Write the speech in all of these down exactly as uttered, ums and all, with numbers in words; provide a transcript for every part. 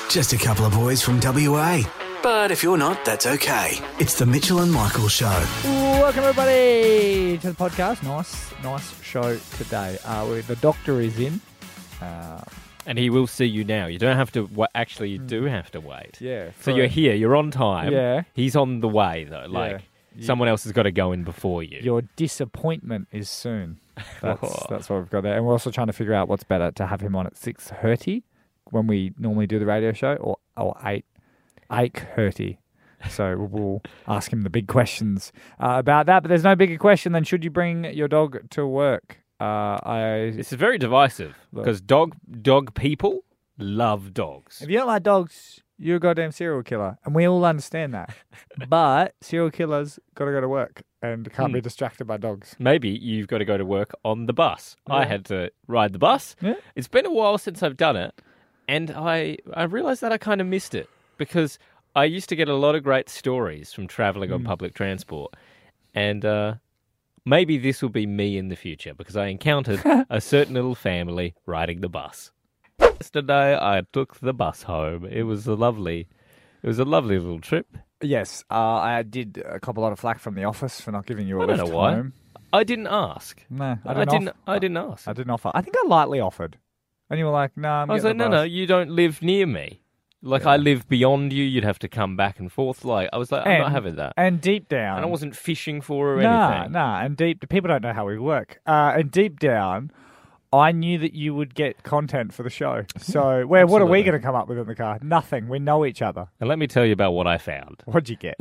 Just a couple of boys from W A. But if you're not, that's okay. It's the Mitchell and Michael Show. Welcome, everybody, to the podcast. Nice, nice show today. Uh, we, the doctor is in. Uh, and he will see you now. You don't have to... Wa- actually, you do have to wait. Yeah. So you're here. You're on time. Yeah. He's on the way, though. Like, yeah. someone else has got to go in before you. Your disappointment is soon. That's, Oh. that's what we've got there. And we're also trying to figure out what's better, to have him on at six thirty when we normally do the radio show, or, or eight thirty. So we'll ask him the big questions uh, about that. But there's no bigger question than, should you bring your dog to work? Uh, I This is very divisive Look. because dog dog people love dogs. If you don't like dogs, you're a goddamn serial killer. And we all understand that. But serial killers got to go to work and can't Hmm. be distracted by dogs. Maybe you've got to go to work on the bus. Yeah. I had to ride the bus. Yeah. It's been a while since I've done it, and I, I realised that I kind of missed it because I used to get a lot of great stories from travelling on public transport, and uh, maybe this will be me in the future because I encountered a certain little family riding the bus. Yesterday, I took the bus home. It was a lovely, it was a lovely little trip. Yes, uh, I did a couple lot of flack from the office for not giving you a I don't lift know why. home. I didn't ask. No, I I didn't. didn't. off- I didn't ask. I didn't offer. I think I lightly offered, and you were like, "No, I'm I was like, getting no, the no, bus." you don't live near me. Like, Yeah. I live beyond you. You'd have to come back and forth. Like, I was like, I'm And- not having that. And deep down, And I wasn't fishing for her or Nah, anything. nah. And deep, people don't know how we work. Uh, and deep down, I knew that you would get content for the show. So, where? What are we Absolutely. going to come up with in the car? Nothing. We know each other. And let me tell you about what I found. What'd you get?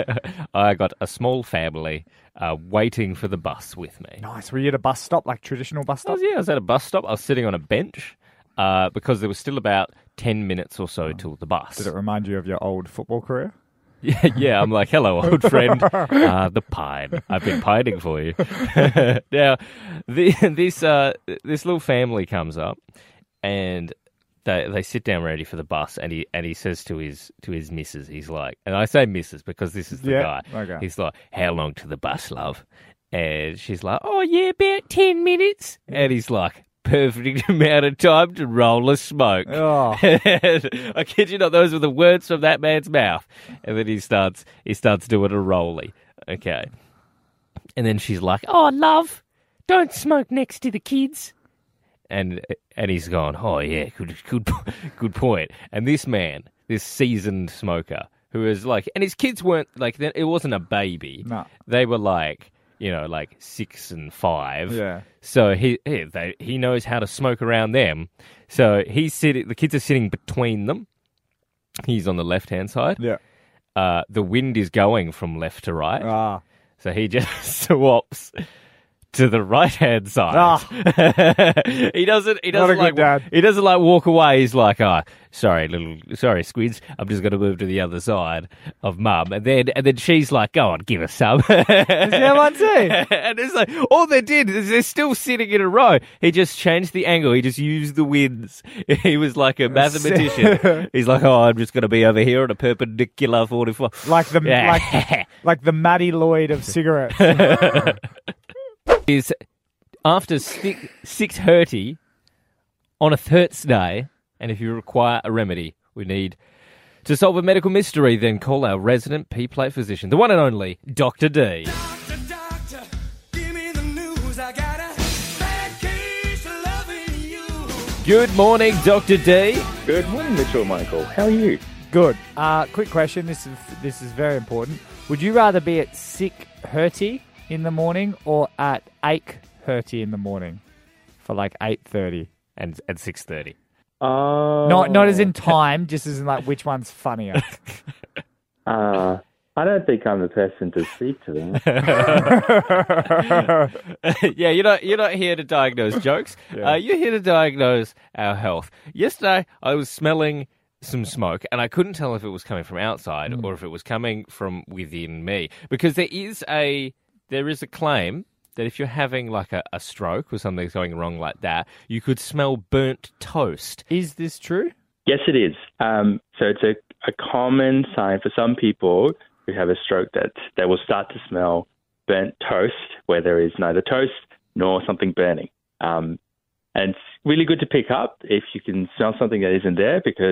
I got a small family uh, waiting for the bus with me. Nice. Were you at a bus stop, like traditional bus I stop? was, yeah, I was at a bus stop. I was sitting on a bench uh, because there was still about ten minutes or so till the bus. Did it remind you of your old football career? Yeah, yeah, I'm like, hello, old friend. Uh, the pine. I've been pining for you. Now, the, this uh, this little family comes up, and they they sit down ready for the bus, and he and he says to his to his missus, he's like, and I say missus because this is the Yeah, guy. okay. He's like, how long to the bus, love? And she's like, oh yeah, about ten minutes. And he's like, perfect amount of time to roll a smoke. Oh. I kid you not, those were the words from that man's mouth. And then he starts he starts doing a rolly. Okay. And then she's like, oh, love, don't smoke next to the kids. And and he's gone, oh, yeah, good, good, good point. And this man, this seasoned smoker, who is like, and his kids weren't, like, it wasn't a baby. No. They were like, you know, like six and five. Yeah. So he he, they, he knows how to smoke around them. So he's sitting. The kids are sitting between them. He's on the left hand side. Yeah. Uh, the wind is going from left to right. Ah. So he just swaps to the right hand side. Ah. he doesn't. He What a doesn't good like. dad. He doesn't like walk away. He's like, oh, sorry, little, sorry, squids. I'm just going to move to the other side of mum. And then, and then she's like, go on, give us some. Does he have one too? And it's like, all they did is they're still sitting in a row. He just changed the angle. He just used the winds. He was like a mathematician. He's like, oh, I'm just going to be over here at a perpendicular forty-four. Like the Yeah. like like the Matty Lloyd of cigarettes. Is after six, six thirty on a Thursday, and if you require a remedy, we need to solve a medical mystery, then call our resident P-Play physician, the one and only Doctor D. Doctor, doctor, give me the news. I got a bad case of loving you. Good morning, Doctor D. Good morning, Mitchell and Michael. How are you? Good. Uh, quick question. This is this is very important. Would you rather be at sick hurty in the morning or at ache hurty in the morning for like eight thirty? And at six thirty. Uh, Not not as in time, just as in like which one's funnier. Uh, I don't think I'm the person to speak to them. Yeah, you're not you're not here to diagnose jokes. Yeah. Uh, you're here to diagnose our health. Yesterday, I was smelling some smoke, and I couldn't tell if it was coming from outside or if it was coming from within me, because there is a there is a claim that if you're having like a, a stroke or something's going wrong like that, you could smell burnt toast. Is this true? Yes, it is. Um, so it's a, a common sign for some people who have a stroke that they will start to smell burnt toast where there is neither toast nor something burning. Um, and it's really good to pick up if you can smell something that isn't there, because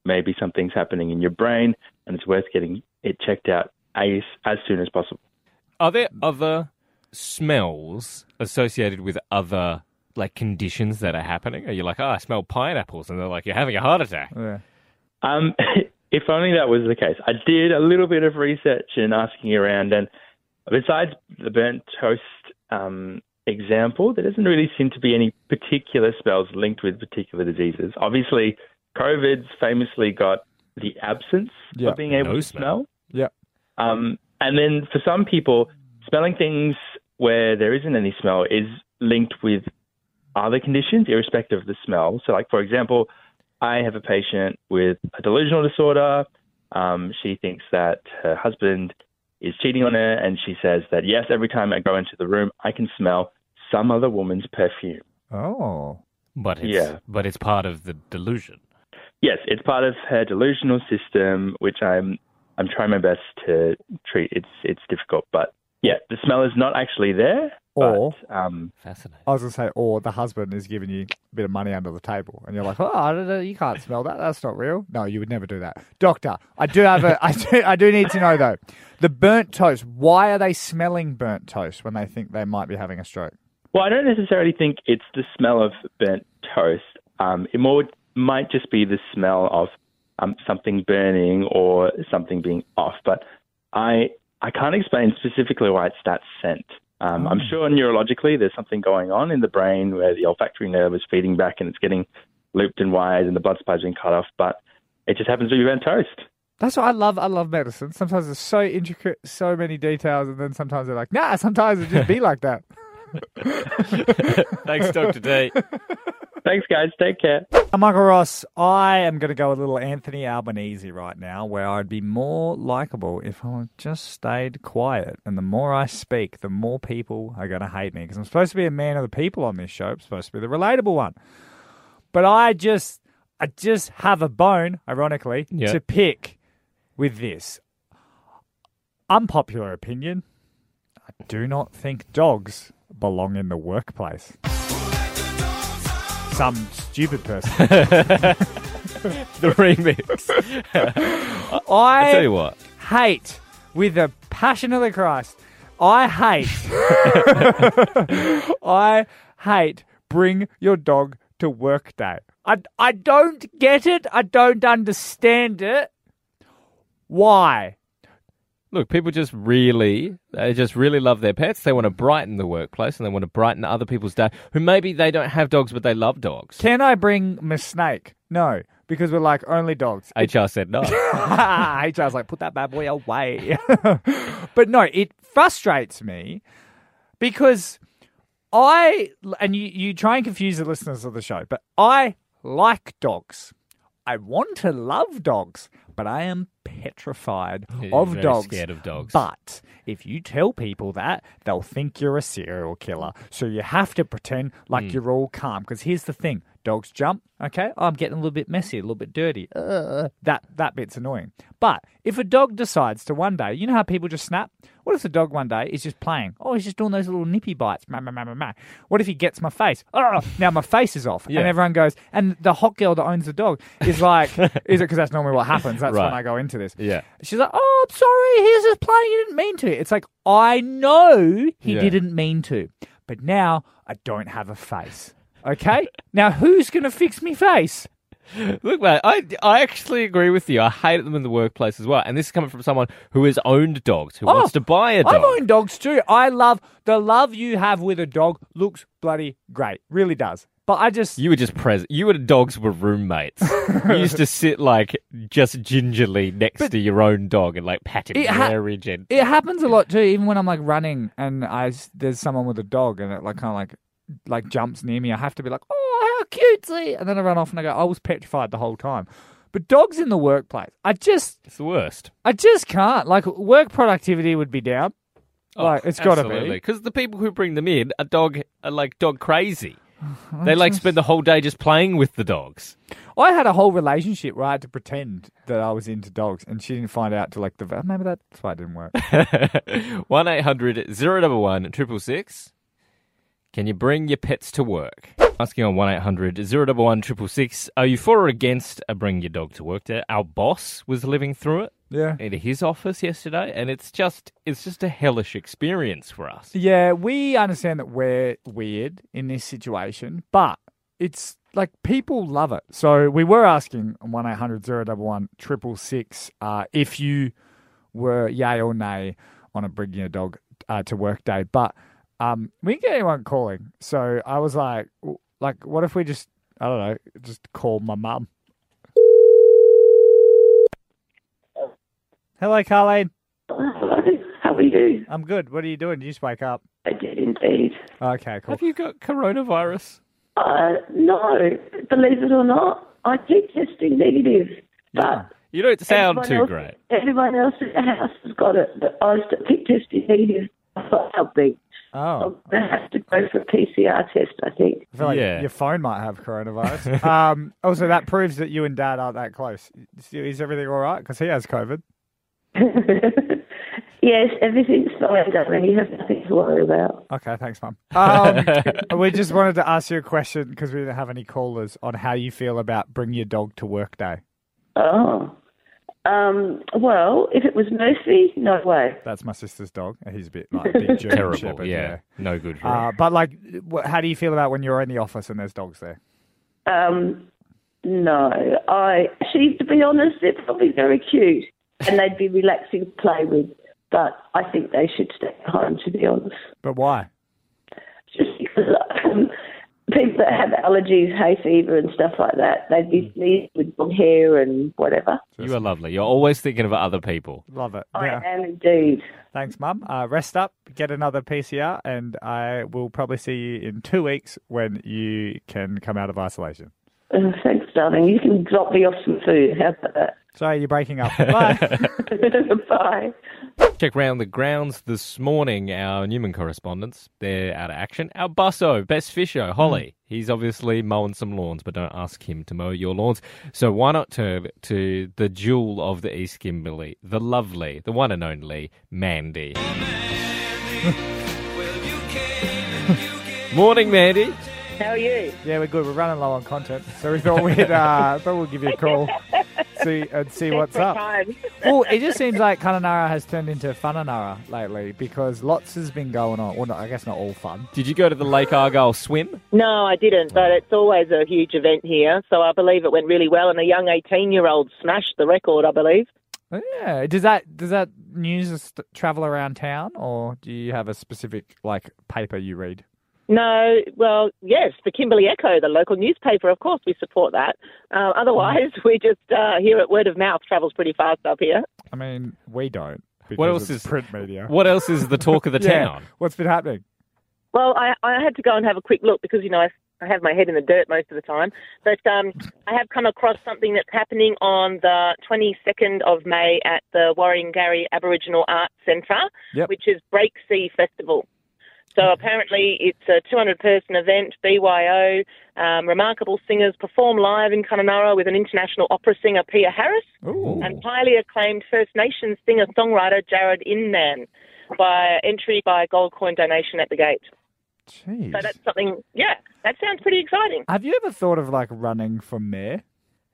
maybe something's happening in your brain, and it's worth getting it checked out as, as soon as possible. Are there other smells associated with other like conditions that are happening? Are you like, oh, I smell pineapples, and they're like, you're having a heart attack? Yeah. Um, if only that was the case. I did a little bit of research and asking around, and besides the burnt toast um, example, there doesn't really seem to be any particular smells linked with particular diseases. Obviously, COVID's famously got the absence Yeah. of being able No to smell. smell. Yeah. Um, and then for some people, smelling things where there isn't any smell is linked with other conditions, irrespective of the smell. So, like, for example, I have a patient with a delusional disorder. Um, she thinks that her husband is cheating on her, and she says that, yes, every time I go into the room, I can smell some other woman's perfume. Oh. But it's, Yeah. but it's part of the delusion. Yes, it's part of her delusional system, which I'm I'm trying my best to treat. It's it's difficult, but yeah, the smell is not actually there. Or- but, um, Fascinating. I was going to say, or the husband is giving you a bit of money under the table, and you're like, oh, I don't know, you can't smell that. That's not real. No, you would never do that. Doctor, I do have a, I do, I do need to know, though, the burnt toast, why are they smelling burnt toast when they think they might be having a stroke? well, I don't necessarily think it's the smell of burnt toast. Um, it more might just be the smell of um, something burning or something being off. But I I can't explain specifically why it's that scent. Um, I'm sure neurologically there's something going on in the brain where the olfactory nerve is feeding back and it's getting looped and wired and the blood supply's being cut off. But it just happens to be burnt toast. That's what I love. I love medicine. Sometimes it's so intricate, so many details, and then sometimes they're like, nah, sometimes it just be like that. Thanks, Doctor D. Thanks, guys. Take care. I'm Michael Ross. I am going to go a little Anthony Albanese right now, where I'd be more likable if I just stayed quiet. And the more I speak, the more people are going to hate me. Because I'm supposed to be a man of the people on this show. I'm supposed to be the relatable one. But I just, I just have a bone, ironically, Yeah. to pick with this. Unpopular opinion. I do not think dogs belong in the workplace. Some stupid person. The remix. I I tell you what. hate, with a passion of the Christ, I hate, I hate bring your dog to work day. I, I don't get it. I don't understand it. Why? Look, people just really, they just really love their pets. They want to brighten the workplace and they want to brighten other people's day who maybe they don't have dogs, but they love dogs. Can I bring my snake? No, because we're like only dogs. H R said no. H R's like, put that bad boy away. But no, it frustrates me because I, and you, you try and confuse the listeners of the show, but I like dogs. I want to love dogs, but I am petrified You're of very dogs. scared of dogs. But if you tell people that, they'll think you're a serial killer. So you have to pretend like Mm. you're all calm. Because here's the thing. Dogs jump, okay? I'm getting a little bit messy, a little bit dirty. Uh, that, that bit's annoying. But if a dog decides to one day, you know how people just snap? What if the dog one day is just playing? Oh, he's just doing those little nippy bites. Ma, ma, ma, ma, ma. What if he gets my face? Oh, now my face is off. Yeah. And everyone goes, and the hot girl that owns the dog is like, is it because that's normally what happens? That's Right. when I go into this. Yeah. She's like, oh, I'm sorry, he was just playing, he didn't mean to. It's like, I know he Yeah. didn't mean to. But now I don't have a face. Okay? Now who's going to fix me face? Look, mate, I, I actually agree with you. I hate them in the workplace as well. And this is coming from someone who has owned dogs, who Oh, wants to buy a dog. I've owned dogs too. I love, the love you have with a dog looks bloody great. Really does. But I just... You were just present. You and dogs were roommates. You used to sit like just gingerly next But- to your own dog and like pat him It ha- very gently. It happens a lot too, even when I'm like running and I s- there's someone with a dog and it like kind of like like jumps near me. I have to be like, oh, how cutesy, and then I run off and I go, I was petrified the whole time. But dogs in the workplace, I just, It's the worst. I just can't. Like work productivity would be down. Like it's got to be. Because the people who bring them in are dog are like dog crazy. They like spend the whole day just playing with the dogs. I had a whole relationship where I had to pretend that I was into dogs, and she didn't find out till like the maybe that's why it didn't work. one eight hundred zero one one triple six. Can you bring your pets to work? Asking on one eight hundred zero one one six six six, are you for or against a bring your dog to work day? Our boss was living through it Yeah. in his office yesterday, and it's just it's just a hellish experience for us. Yeah, we understand that we're weird in this situation, but it's like people love it. So we were asking on one eight hundred zero one one six six six uh, if you were yay or nay on a bring your dog uh, to work day, but um, we didn't get anyone calling. So I was like, w- like, what if we just, I don't know, just call my mum? Hello, Carlene. Hello, how are you? I'm good. What are you doing? Did you just wake up? I did indeed. Okay, cool. Have you got coronavirus? Uh, no, believe it or not, I keep testing negative, but You don't sound everyone too else, great. Everyone else in the house has got it, but I still keep testing negative for something. Oh. I'm going to have to go for a P C R test, I think. I feel like Yeah. your phone might have coronavirus. um, also, that proves that you and Dad aren't that close. Is everything all right? Because he has COVID. Yes, everything's fine, darling. You have nothing to worry about. Okay, thanks, Mum. Um, we just wanted to ask you a question because we didn't have any callers on how you feel about bring your dog to work day. Oh. Um, well, if it was Murphy, no way. That's my sister's dog. He's a bit like a big German Terrible, Shepherd. yeah. No good for Uh, it. but like, wh- how do you feel about when you're in the office and there's dogs there? Um, no, I actually, to be honest, they're probably very cute and they'd be relaxing to play with. But I think they should stay at home, to be honest. But why? Just because um, people that have allergies, hay fever and stuff like that, they'd be sneezing with long hair and whatever. You are lovely. You're always thinking of other people. Love it. I Yeah. am indeed. Thanks, Mum. Uh, rest up, get another P C R, and I will probably see you in two weeks when you can come out of isolation. Uh, thanks, darling. You can drop me off some food. How about that? Sorry, you're breaking up. Bye. Bye. Check round the grounds this morning. Our Newman correspondents, they're out of action. Our busso, best fisher, Holly. He's obviously mowing some lawns, but don't ask him to mow your lawns. So why not turn to the jewel of the East Kimberley, the lovely, the one and only Mandy. Morning, Mandy. How are you? Yeah, we're good. We're running low on content, so we thought we'd uh, thought we'd give you a call, see and see what's up. Time. Well, it just seems like Kununurra has turned into Fununurra lately because lots has been going on. Well, no, I guess not all fun. Did you go to the Lake Argyle swim? No, I didn't, but it's always a huge event here, so I believe it went really well, and a young eighteen-year-old smashed the record, I believe. Yeah. Does that does that news st- travel around town, or do you have a specific like paper you read? No, well, yes, the Kimberley Echo, the local newspaper, of course, we support that. Uh, otherwise, we just uh, hear it word of mouth, travels pretty fast up here. I mean, we don't. Because What else it's is- print media? What else is the talk of the Yeah. town? What's been happening? Well, I, I had to go and have a quick look because, you know, I, I have my head in the dirt most of the time. But um, I have come across something that's happening on the twenty-second of May at the Warringah Aboriginal Arts Centre, Yep. which is Break Sea Festival. So apparently it's a two hundred person event, B Y O. Um, remarkable singers perform live in Kununurra with an international opera singer, Pia Harris, Ooh. and highly acclaimed First Nations singer-songwriter, Jared Inman, by entry by gold coin donation at the gate. Jeez. So that's something, yeah, that sounds pretty exciting. Have you ever thought of like running for mayor?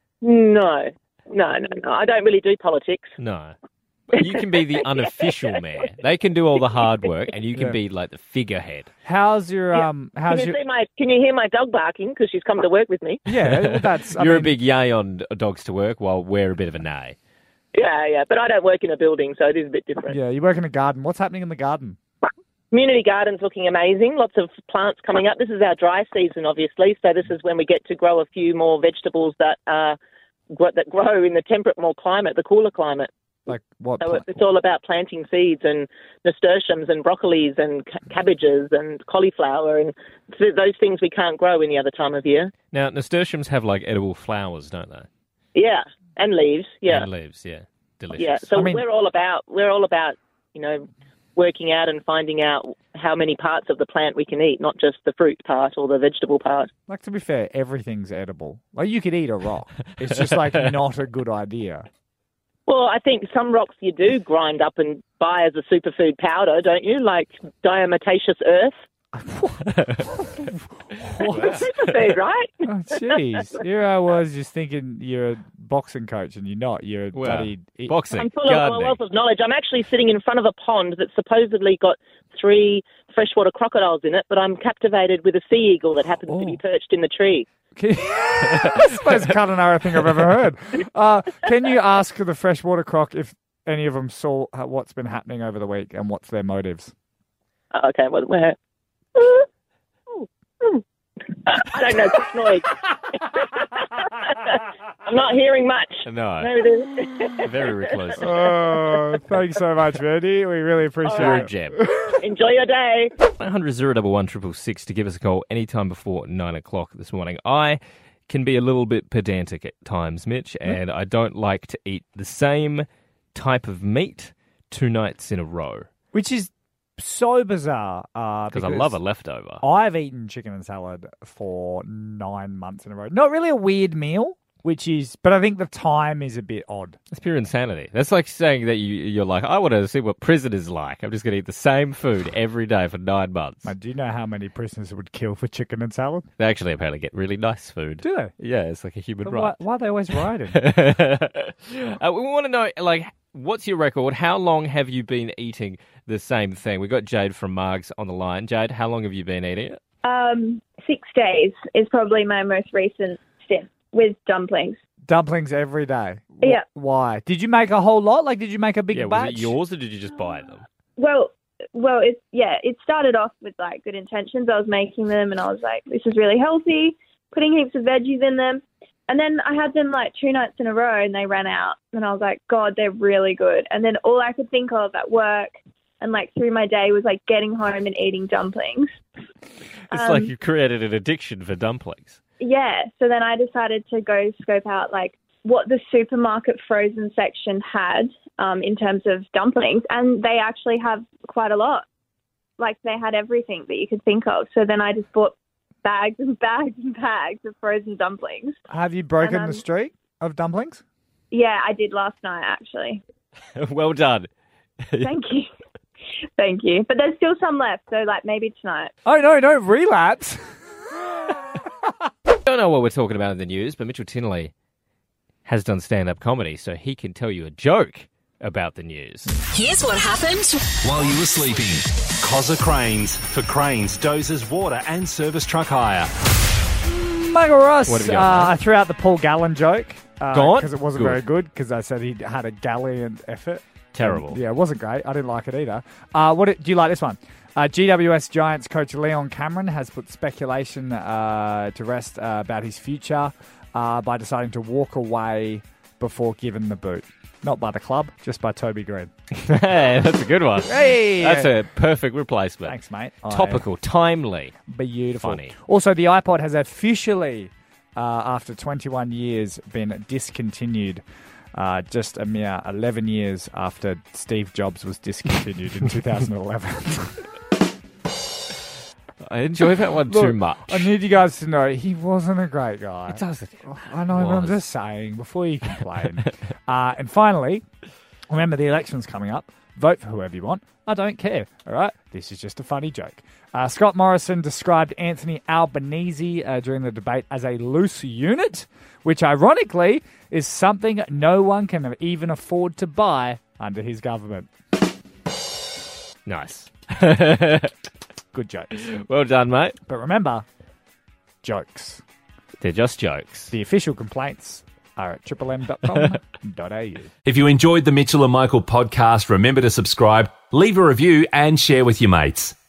No, no, no, no. I don't really do politics. No. You can be the unofficial mayor. They can do all the hard work, and you can Yeah. be like the figurehead. How's your um? How's Can you, your? see my, can you hear my dog barking because she's come to work with me? Yeah, well, that's. I You're mean, a big yay on dogs to work, while we're a bit of a nay. Yeah, yeah, but I don't work in a building, so it is a bit different. Yeah, you work in a garden. What's happening in the garden? Community garden's looking amazing. Lots of plants coming up. This is our dry season, obviously, so this is when we get to grow a few more vegetables that uh, gr- that grow in the temperate, more climate, the cooler climate. Like what? So pla- it's, it's all about planting seeds and nasturtiums and broccolis and ca- cabbages and cauliflower and th- those things we can't grow any other time of year. Now, nasturtiums have like edible flowers, don't they? Yeah, and leaves. Yeah, And leaves, yeah. Delicious. yeah. So I mean- we're all about we're all about you know working out and finding out how many parts of the plant we can eat, not just the fruit part or the vegetable part. Like to be fair, everything's edible. Like you could eat a rock. It's just like not a good idea. Well, I think some rocks you do grind up and buy as a superfood powder, don't you? Like diatomaceous earth. What? Superfood, right? Oh, jeez. Here I was just thinking you're a boxing coach and you're not. You're a Well, bloody... e- boxing, I'm full of a gardening. wealth of knowledge. I'm actually sitting in front of a pond that's supposedly got three freshwater crocodiles in it, but I'm captivated with a sea eagle that happens to be Oh. perched in the tree. That's the most culinary thing I've ever heard. Uh, can you ask the freshwater croc if any of them saw uh, what's been happening over the week and what's their motives? Oh, okay, well, where? I don't know. Quick noise. I'm not hearing much. No, No, it very recluse. Oh, thanks so much, Randy. We really appreciate You're a it. gem. is. Enjoy your day. one hundred zero one one six six six to give us a call anytime before nine o'clock this morning. I can be a little bit pedantic at times, Mitch, and I don't like to eat the same type of meat two nights in a row Which is so bizarre. Uh, because I love a leftover. I've eaten chicken and salad for nine months in a row. Not really a weird meal, which is, but I think the time is a bit odd. It's pure insanity. That's like saying that you, you're like, I want to see what prison is like. I'm just going to eat the same food every day for nine months. Mate, do you know how many prisoners would kill for chicken and salad? They actually apparently get really nice food. Do they? Yeah, it's like a human But right. why, why are they always riding? uh, we want to know, like, what's your record? How long have you been eating the same thing? We've got Jade from Margs on the line. Jade, how long have you been eating it? Um, six days is probably my most recent stint with dumplings. Dumplings every day. Wh- Yeah. Why? Did you make a whole lot? Like, did you make a big yeah, was batch? it yours or did you just buy them? Well, well, it's yeah. It started off with like good intentions. I was making them, and I was like, "This is really healthy." Putting heaps of veggies in them, and then I had them like two nights in a row, and they ran out. And I was like, "God, they're really good." And then all I could think of at work and like through my day was like getting home and eating dumplings. It's Um, like you created an addiction for dumplings. Yeah, so then I decided to go scope out like what the supermarket frozen section had um, in terms of dumplings, and they actually have quite a lot. Like they had everything that you could think of. So then I just bought bags and bags and bags of frozen dumplings. Have you broken And, um, the streak of dumplings? Yeah, I did last night actually. Well done. Thank you. Thank you. But there's still some left, so like maybe tonight. Oh, no, don't relapse. Don't know what we're talking about in the news, but Mitchell Tinley has done stand-up comedy, so he can tell you a joke about the news. Here's what happened While you were sleeping. Cozza Cranes for cranes, dozers, water and service truck hire. Michael Ross, What have you uh, got, mate? I threw out the Paul Gallen joke. Uh, Gone? Because it wasn't Good. very good, because I said he had a gallant effort. Terrible. Um, yeah, it wasn't great. I didn't like it either. Uh, what do you like this one? Uh, G W S Giants coach Leon Cameron has put speculation uh, to rest uh, about his future uh, by deciding to walk away before given the boot. Not by the club, just by Toby Green. Hey, that's a good one. Hey! That's a perfect replacement. Thanks, mate. I- Topical, timely. Beautiful. Funny. Also, the iPod has officially, uh, after twenty-one years, been discontinued. Uh, just a mere eleven years after Steve Jobs was discontinued in two thousand eleven. I enjoy that one Look, too much. I need you guys to know he wasn't a great guy. It does. I know, but I'm was. just saying before you complain. uh, and finally, remember the election's coming up. Vote for whoever you want. I don't care. All right? This is just a funny joke. Uh, Scott Morrison described Anthony Albanese uh, during the debate as a loose unit, which ironically is something no one can even afford to buy under his government. Nice. Good jokes. Well done, mate. But remember, jokes. They're just jokes. The official complaints are at triple m dot com dot a u. If you enjoyed the Mitchell and Michael podcast, remember to subscribe, leave a review and share with your mates.